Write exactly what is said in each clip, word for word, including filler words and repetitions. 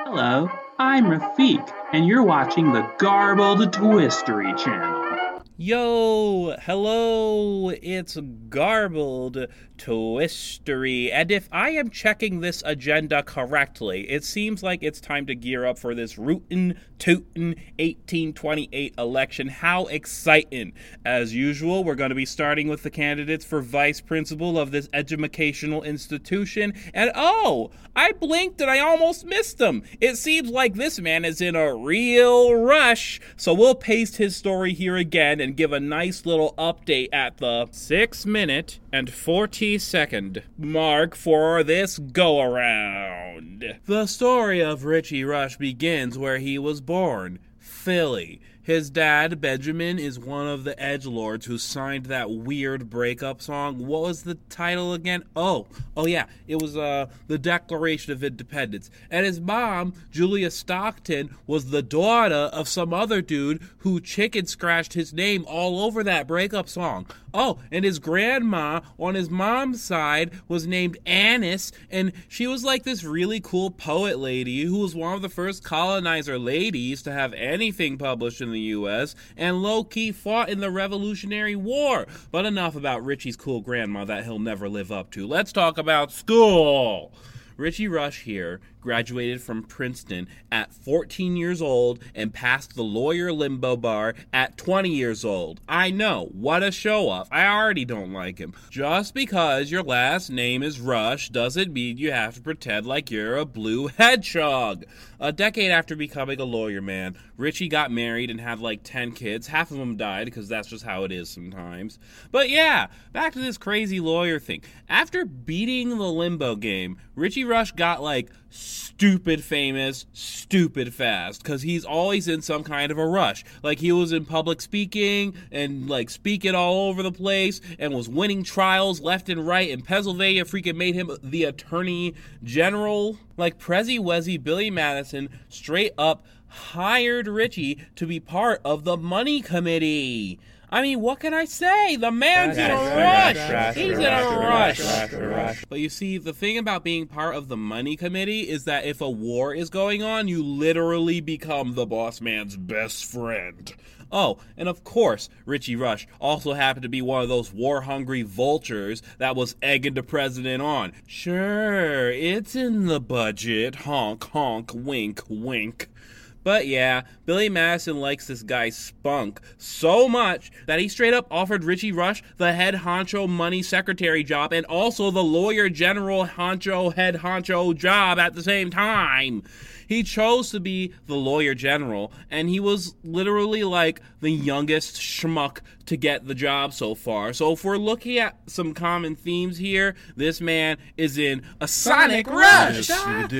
Hello, I'm Rafik, and you're watching the Garbled Twistery channel. Yo, hello, it's Garbled Twistery, and if I am checking this agenda correctly, it seems like it's time to gear up for this rootin' tootin' eighteen twenty-eight election. How exciting! As usual, we're going to be starting with the candidates for vice principal of this educational institution, and oh, I blinked and I almost missed them. It seems like this man is in a real rush, so we'll paste his story here again and give a nice little update at the six minute and forty second mark for this go around. The story of Richie Rush begins where he was born, Philly. His dad, Benjamin, is one of the edgelords who signed that weird breakup song. What was the title again? Oh, oh yeah, it was uh, the Declaration of Independence. And his mom, Julia Stockton, was the daughter of some other dude who chicken scratched his name all over that breakup song. Oh, and his grandma on his mom's side was named Annis, and she was like this really cool poet lady who was one of the first colonizer ladies to have anything published in the U S and low-key fought in the Revolutionary War. But enough about Richie's cool grandma that he'll never live up to. Let's talk about school. Richie Rush here graduated from Princeton at fourteen years old and passed the lawyer limbo bar at twenty years old. I know, what a show-off. I already don't like him. Just because your last name is Rush doesn't mean you have to pretend like you're a blue hedgehog. A decade after becoming a lawyer, man, Richie got married and had like ten kids. Half of them died because that's just how it is sometimes. But yeah, back to this crazy lawyer thing. After beating the limbo game, Richie Rush got like stupid famous, stupid fast, because he's always in some kind of a rush. Like he was in public speaking and like speaking all over the place and was winning trials left and right, and Pennsylvania freaking made him the attorney general. Like Prezi Wezi Billy Madison straight up hired Richie to be part of the money committee. I mean, what can I say? The man's in a rush. He's in a rush. But you see, the thing about being part of the money committee is that if a war is going on, you literally become the boss man's best friend. Oh, and of course, Richie Rush also happened to be one of those war-hungry vultures that was egging the president on. Sure, it's in the budget. Honk, honk, wink, wink. But yeah, Billy Madison likes this guy Spunk so much that he straight up offered Richie Rush the head honcho money secretary job and also the lawyer general honcho head honcho job at the same time. He chose to be the lawyer general, and he was literally like the youngest schmuck to get the job so far. So if we're looking at some common themes here, this man is in a sonic rush.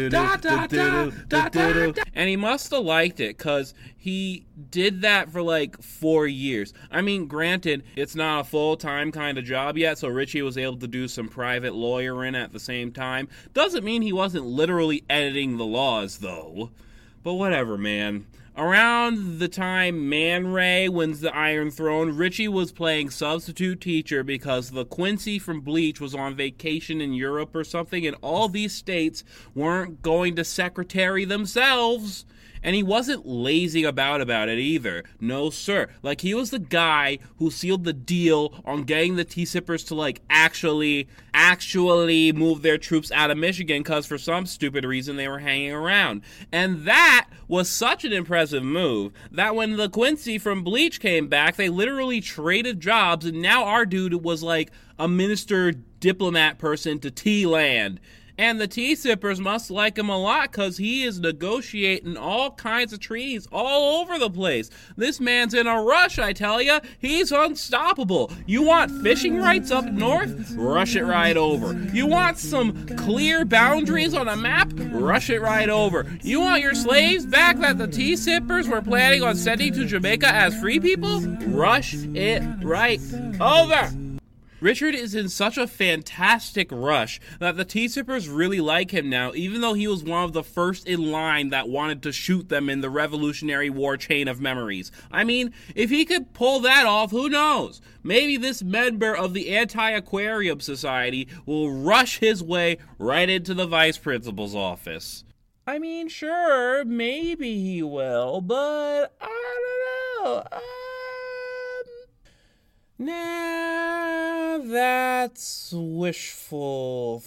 And he must have liked it, because he did that for like four years. I mean, granted, it's not a full-time kind of job yet, so Richie was able to do some private lawyering at the same time. Doesn't mean he wasn't literally editing the laws, though. But whatever, man. Around the time Man Ray wins the Iron Throne, Richie was playing substitute teacher because the Quincy from Bleach was on vacation in Europe or something, and all these states weren't going to secretary themselves. And he wasn't lazy about about it either. No, sir. Like, he was the guy who sealed the deal on getting the T-Sippers to, like, actually, actually move their troops out of Michigan, because for some stupid reason they were hanging around. And that was such an impressive move that when the Quincy from Bleach came back, they literally traded jobs, and now our dude was, like, a minister diplomat person to T-Land. And the T-Sippers must like him a lot, because he is negotiating all kinds of treaties all over the place. This man's in a rush, I tell ya. He's unstoppable. You want fishing rights up north? Rush it right over. You want some clear boundaries on a map? Rush it right over. You want your slaves back that the T-Sippers were planning on sending to Jamaica as free people? Rush it right over. Richard is in such a fantastic rush that the T-Sippers really like him now, even though he was one of the first in line that wanted to shoot them in the Revolutionary War chain of memories. I mean, if he could pull that off, who knows? Maybe this member of the Anti-Aquarium Society will rush his way right into the vice principal's office. I mean, sure, maybe he will, but I don't know. Um, nah, that's wishful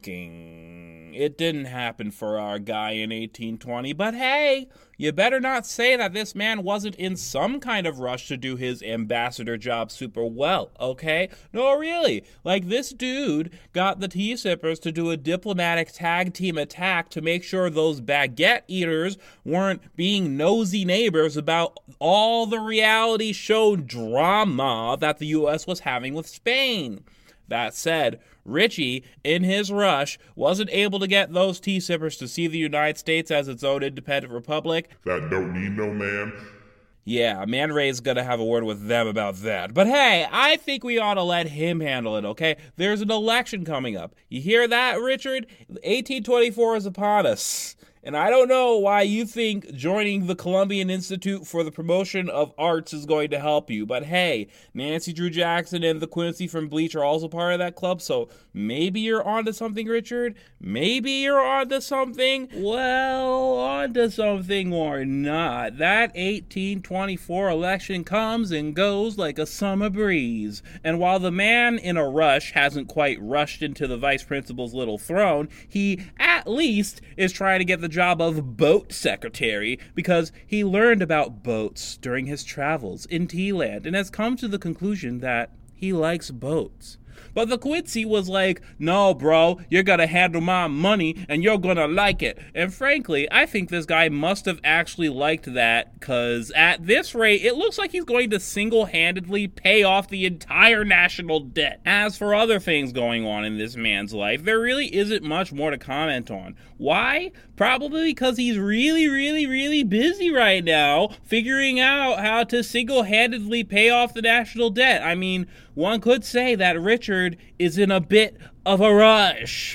thinking. It didn't happen for our guy in eighteen twenty, but hey, you better not say that this man wasn't in some kind of rush to do his ambassador job super well, okay? No, really. Like, this dude got the tea sippers to do a diplomatic tag team attack to make sure those baguette eaters weren't being nosy neighbors about all the reality show drama that the U S was having with Spain. That said, Richie, in his rush, wasn't able to get those tea sippers to see the United States as its own independent republic. That don't need no man. Yeah, Man Ray's gonna have a word with them about that. But hey, I think we ought to let him handle it, okay? There's an election coming up. You hear that, Richard? eighteen twenty-four is upon us. And I don't know why you think joining the Columbian Institute for the Promotion of Arts is going to help you. But hey, Nancy Drew Jackson and the Quincy from Bleach are also part of that club, so maybe you're onto something, Richard. Maybe you're onto something. Well, onto something or not. That eighteen twenty-four election comes and goes like a summer breeze. And while the man in a rush hasn't quite rushed into the vice principal's little throne, he at least is trying to get the job of boat secretary because he learned about boats during his travels in Tealand and has come to the conclusion that he likes boats. But the Quincy was like, no, bro, you're gonna handle my money and you're gonna like it. And frankly, I think this guy must have actually liked that because at this rate, it looks like he's going to single-handedly pay off the entire national debt. As for other things going on in this man's life, there really isn't much more to comment on. Why? Probably because he's really, really, really busy right now figuring out how to single-handedly pay off the national debt. I mean, one could say that Richard is in a bit of a rush.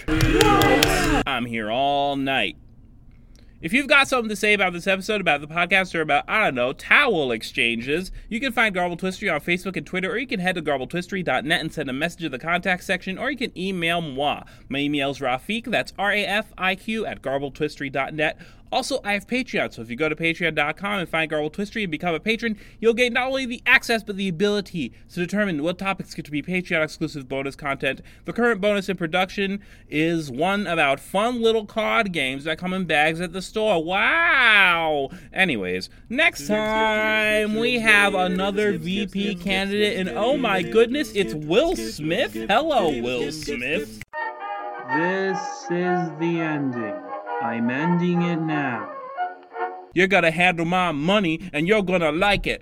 I'm here all night. If you've got something to say about this episode, about the podcast, or about, I don't know, towel exchanges, you can find Garbled Twistery on Facebook and Twitter, or you can head to garbled twistery dot net and send a message in the contact section, or you can email moi. My email is Rafiq, that's R A F I Q, at garbled twistery dot net. Also, I have Patreon, so if you go to patreon dot com and find Garbled Twistery and become a patron, you'll gain not only the access, but the ability to determine what topics get to be Patreon-exclusive bonus content. The current bonus in production is one about fun little card games that come in bags at the store. Wow! Anyways, next time we have another V P candidate, and oh my goodness, it's Will Smith. Hello, Will Smith. This is the ending. I'm ending it now. You're gonna handle my money, and you're gonna like it.